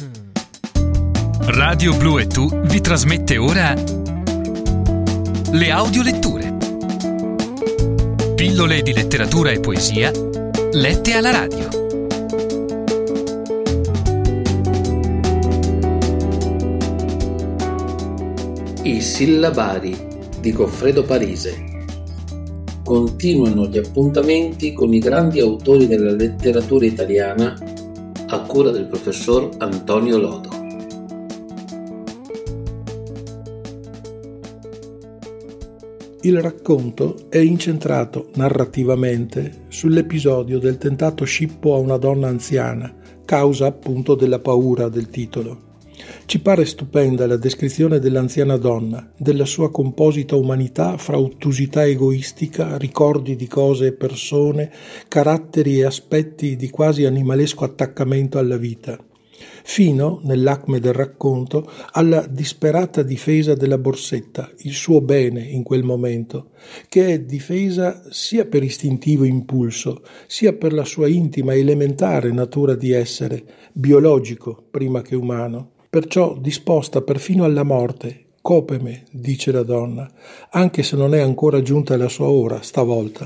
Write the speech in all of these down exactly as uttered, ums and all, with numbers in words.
Radio Blu e Tu vi trasmette ora le audioletture. Pillole di letteratura e poesia lette alla radio. I sillabari di Goffredo Parise. Continuano gli appuntamenti con i grandi autori della letteratura italiana a cura del professor Antonio Lodo. Il racconto è incentrato narrativamente sull'episodio del tentato scippo a una donna anziana, causa appunto della paura del titolo. Ci pare stupenda la descrizione dell'anziana donna, della sua composita umanità fra ottusità egoistica, ricordi di cose e persone, caratteri e aspetti di quasi animalesco attaccamento alla vita, fino, nell'acme del racconto, alla disperata difesa della borsetta, il suo bene in quel momento, che è difesa sia per istintivo impulso, sia per la sua intima, elementare natura di essere, biologico prima che umano. Perciò disposta perfino alla morte, copeme, dice la donna, anche se non è ancora giunta la sua ora, stavolta.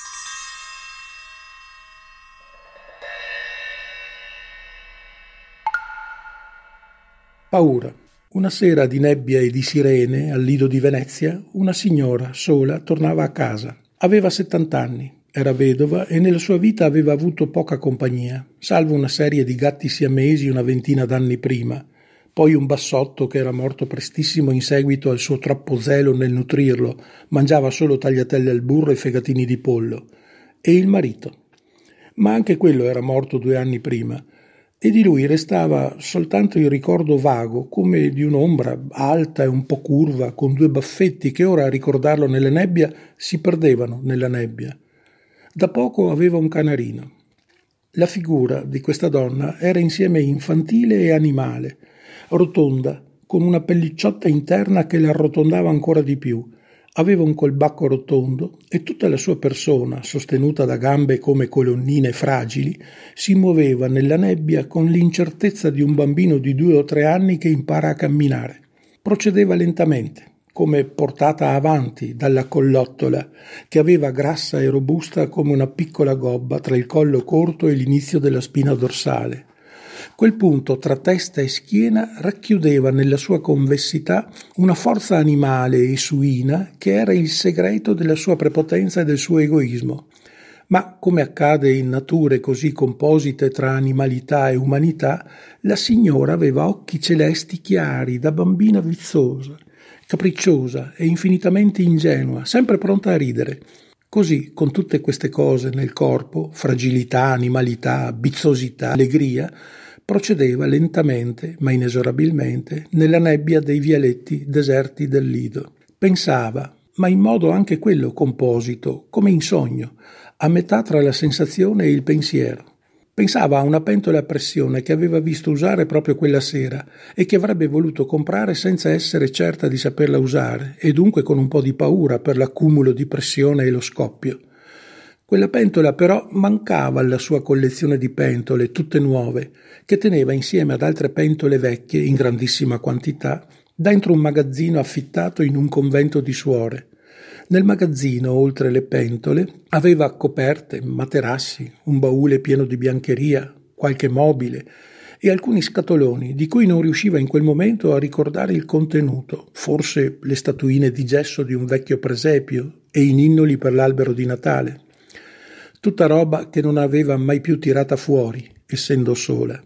Paura. Una sera di nebbia e di sirene al lido di Venezia, una signora sola tornava a casa. Aveva settant'anni, era vedova e nella sua vita aveva avuto poca compagnia, salvo una serie di gatti siamesi una ventina d'anni prima. Poi un bassotto che era morto prestissimo in seguito al suo troppo zelo nel nutrirlo, mangiava solo tagliatelle al burro e fegatini di pollo, e il marito. Ma anche quello era morto due anni prima, e di lui restava soltanto il ricordo vago, come di un'ombra alta e un po' curva, con due baffetti che ora a ricordarlo nella nebbia si perdevano nella nebbia. Da poco aveva un canarino. La figura di questa donna era insieme infantile e animale, rotonda, con una pellicciotta interna che la arrotondava ancora di più. Aveva un colbacco rotondo e tutta la sua persona, sostenuta da gambe come colonnine fragili, si muoveva nella nebbia con l'incertezza di un bambino di due o tre anni che impara a camminare. Procedeva lentamente, come portata avanti dalla collottola, che aveva grassa e robusta come una piccola gobba tra il collo corto e l'inizio della spina dorsale. Quel punto tra testa e schiena racchiudeva nella sua convessità una forza animale e suina che era il segreto della sua prepotenza e del suo egoismo. Ma, come accade in nature così composite tra animalità e umanità, la signora aveva occhi celesti chiari da bambina vizzosa, capricciosa e infinitamente ingenua, sempre pronta a ridere. Così, con tutte queste cose nel corpo, fragilità, animalità, bizzosità, allegria, procedeva lentamente, ma inesorabilmente, nella nebbia dei vialetti deserti del Lido. Pensava, ma in modo anche quello composito, come in sogno, a metà tra la sensazione e il pensiero. Pensava a una pentola a pressione che aveva visto usare proprio quella sera e che avrebbe voluto comprare senza essere certa di saperla usare e dunque con un po' di paura per l'accumulo di pressione e lo scoppio. Quella pentola però mancava alla sua collezione di pentole, tutte nuove, che teneva insieme ad altre pentole vecchie, in grandissima quantità, dentro un magazzino affittato in un convento di suore. Nel magazzino, oltre le pentole, aveva coperte, materassi, un baule pieno di biancheria, qualche mobile e alcuni scatoloni di cui non riusciva in quel momento a ricordare il contenuto, forse le statuine di gesso di un vecchio presepio e i ninnoli per l'albero di Natale. Tutta roba che non aveva mai più tirata fuori, essendo sola.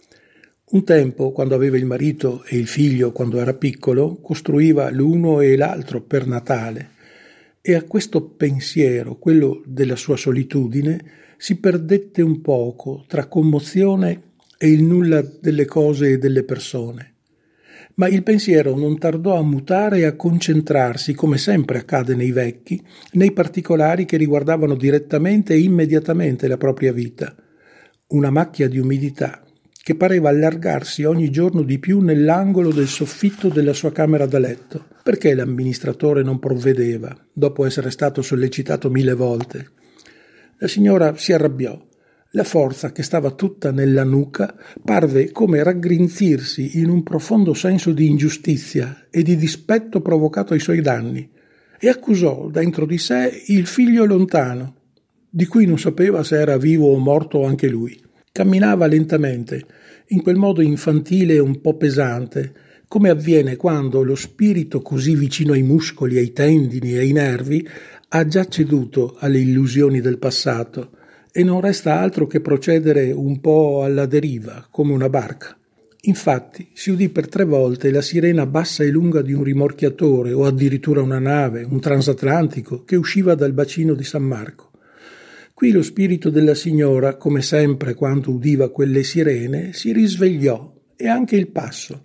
Un tempo, quando aveva il marito e il figlio quando era piccolo, costruiva l'uno e l'altro per Natale, e a questo pensiero, quello della sua solitudine, si perdette un poco tra commozione e il nulla delle cose e delle persone. Ma il pensiero non tardò a mutare e a concentrarsi, come sempre accade nei vecchi, nei particolari che riguardavano direttamente e immediatamente la propria vita. Una macchia di umidità che pareva allargarsi ogni giorno di più nell'angolo del soffitto della sua camera da letto. Perché l'amministratore non provvedeva, dopo essere stato sollecitato mille volte? La signora si arrabbiò. La forza che stava tutta nella nuca parve come raggrinzirsi in un profondo senso di ingiustizia e di dispetto provocato ai suoi danni, e accusò dentro di sé il figlio lontano, di cui non sapeva se era vivo o morto anche lui. Camminava lentamente, in quel modo infantile e un po' pesante, come avviene quando lo spirito così vicino ai muscoli, ai tendini e ai nervi ha già ceduto alle illusioni del passato e non resta altro che procedere un po' alla deriva, come una barca. Infatti si udì per tre volte la sirena bassa e lunga di un rimorchiatore o addirittura una nave, un transatlantico, che usciva dal bacino di San Marco. Qui lo spirito della signora, come sempre quando udiva quelle sirene, si risvegliò e anche il passo.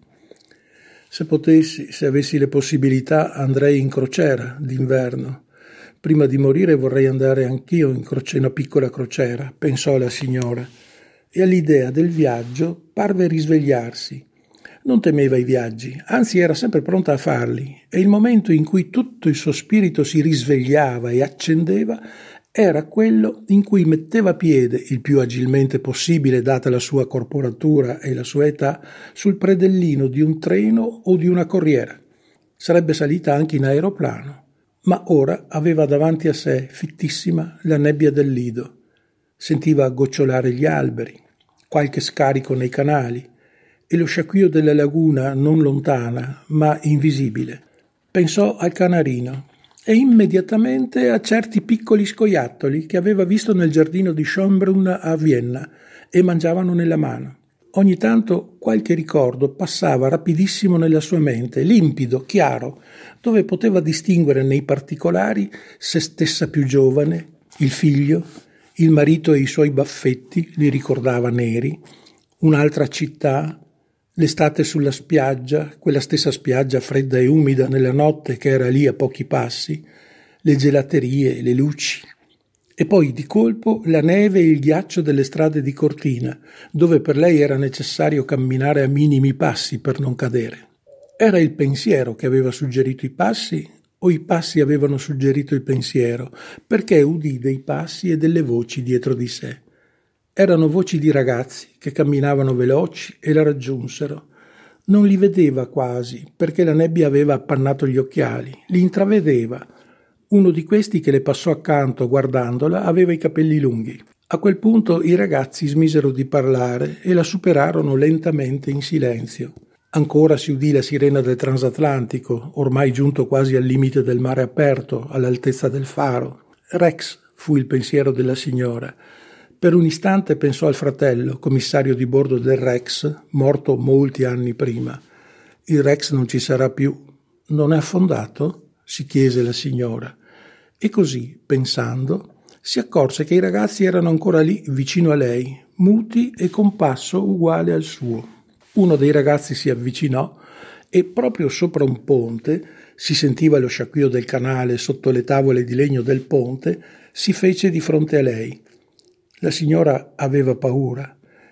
Se potessi, se avessi le possibilità, andrei in crociera d'inverno. Prima di morire vorrei andare anch'io in croce- una piccola crociera, pensò la signora, e all'idea del viaggio parve risvegliarsi. Non temeva i viaggi, anzi era sempre pronta a farli, e il momento in cui tutto il suo spirito si risvegliava e accendeva era quello in cui metteva piede, il più agilmente possibile data la sua corporatura e la sua età, sul predellino di un treno o di una corriera. Sarebbe salita anche in aeroplano. Ma ora aveva davanti a sé, fittissima, la nebbia del Lido. Sentiva gocciolare gli alberi, qualche scarico nei canali e lo sciacquio della laguna non lontana, ma invisibile. Pensò al canarino e immediatamente a certi piccoli scoiattoli che aveva visto nel giardino di Schönbrunn a Vienna e mangiavano nella mano. Ogni tanto qualche ricordo passava rapidissimo nella sua mente, limpido, chiaro, dove poteva distinguere nei particolari se stessa più giovane, il figlio, il marito e i suoi baffetti, li ricordava neri, un'altra città, l'estate sulla spiaggia, quella stessa spiaggia fredda e umida nella notte che era lì a pochi passi, le gelaterie, le luci. E poi di colpo la neve e il ghiaccio delle strade di Cortina, dove per lei era necessario camminare a minimi passi per non cadere. Era il pensiero che aveva suggerito i passi o i passi avevano suggerito il pensiero, perché udì dei passi e delle voci dietro di sé. Erano voci di ragazzi che camminavano veloci e la raggiunsero. Non li vedeva quasi, perché la nebbia aveva appannato gli occhiali, li intravedeva. Uno di questi che le passò accanto guardandola aveva i capelli lunghi. A quel punto i ragazzi smisero di parlare e la superarono lentamente in silenzio. Ancora si udì la sirena del transatlantico, ormai giunto quasi al limite del mare aperto, all'altezza del faro. Rex fu il pensiero della signora. Per un istante pensò al fratello, commissario di bordo del Rex, morto molti anni prima. Il Rex non ci sarà più. Non è affondato? Si chiese la signora. E così, pensando, si accorse che i ragazzi erano ancora lì, vicino a lei, muti e con passo uguale al suo. Uno dei ragazzi si avvicinò e proprio sopra un ponte, si sentiva lo sciacquio del canale sotto le tavole di legno del ponte, si fece di fronte a lei. La signora aveva paura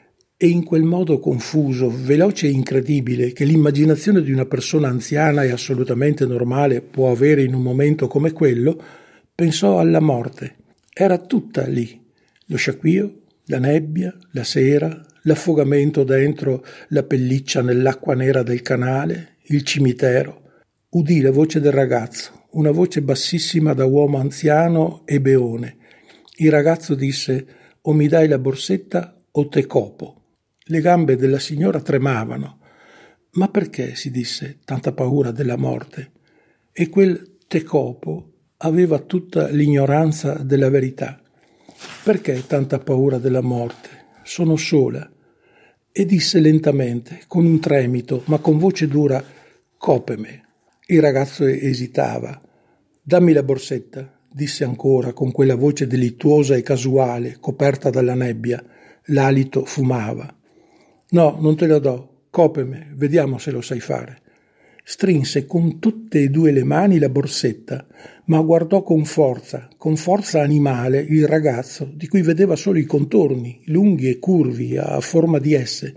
e in quel modo confuso, veloce e incredibile che l'immaginazione di una persona anziana e assolutamente normale può avere in un momento come quello, pensò alla morte. Era tutta lì, lo sciacquio, la nebbia, la sera, l'affogamento dentro la pelliccia nell'acqua nera del canale, il cimitero. Udì la voce del ragazzo, una voce bassissima da uomo anziano e beone. Il ragazzo disse: «O mi dai la borsetta o te copo». Le gambe della signora tremavano. Ma perché, si disse, tanta paura della morte? E quel te copo aveva tutta l'ignoranza della verità. Perché tanta paura della morte? Sono sola. E disse lentamente, con un tremito, ma con voce dura: «Copeme». Il ragazzo esitava. «Dammi la borsetta», disse ancora, con quella voce delittuosa e casuale, coperta dalla nebbia. L'alito fumava. «No, non te la do. Copeme, vediamo se lo sai fare». Strinse con tutte e due le mani la borsetta, ma guardò con forza, con forza animale, il ragazzo, di cui vedeva solo i contorni, lunghi e curvi, a forma di S.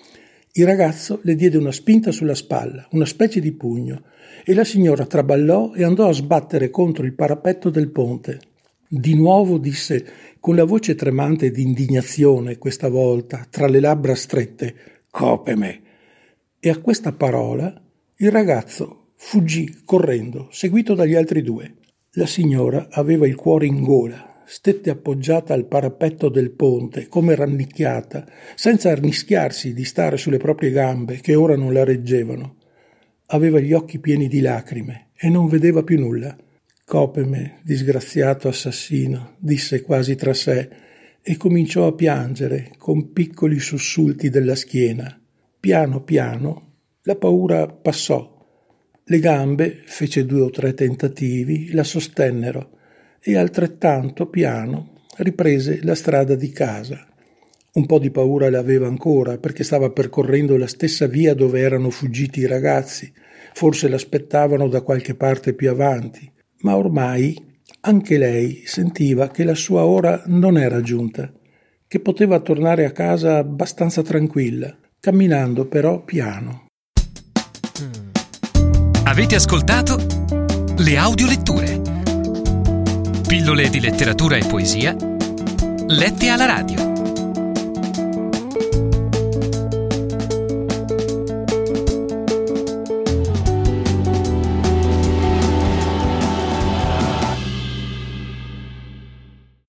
Il ragazzo le diede una spinta sulla spalla, una specie di pugno, e la signora traballò e andò a sbattere contro il parapetto del ponte. Di nuovo disse, con la voce tremante di indignazione questa volta, tra le labbra strette, «Copeme!» E a questa parola il ragazzo fuggì correndo, seguito dagli altri due. La signora aveva il cuore in gola, stette appoggiata al parapetto del ponte, come rannicchiata, senza arnischiarsi di stare sulle proprie gambe, che ora non la reggevano. Aveva gli occhi pieni di lacrime e non vedeva più nulla. «Copeme, disgraziato assassino», disse quasi tra sé, e cominciò a piangere con piccoli sussulti della schiena. Piano piano la paura passò. Le gambe, fece due o tre tentativi, la sostennero e altrettanto piano riprese la strada di casa. Un po' di paura l'aveva ancora perché stava percorrendo la stessa via dove erano fuggiti i ragazzi, forse l'aspettavano da qualche parte più avanti, ma ormai anche lei sentiva che la sua ora non era giunta, che poteva tornare a casa abbastanza tranquilla, camminando però piano. Avete ascoltato le audioletture. Pillole di letteratura e poesia lette alla radio.